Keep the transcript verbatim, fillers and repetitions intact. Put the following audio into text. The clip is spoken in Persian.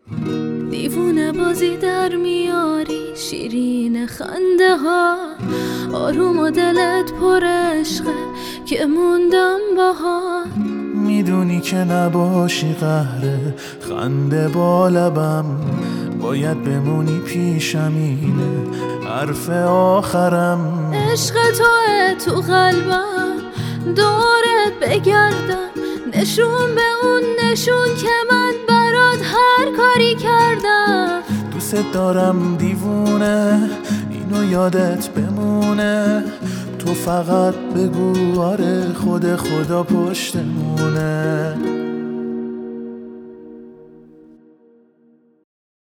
دیوونه بازی در میاری، شیرین خنده ها، آروم و دلت پر عشقه که موندم باهات. میدونی که نباشی قهره خنده با لبم، باید بمونی پیشم، اینه حرف آخرم. عشق توه تو قلبم، دورت بگردم، نشون به اون نشون که من برات هر کاری کردم. دوست دارم دیوونه، اینو یادت بمونه، تو فقط بگو آره، خود خدا پشتمونه.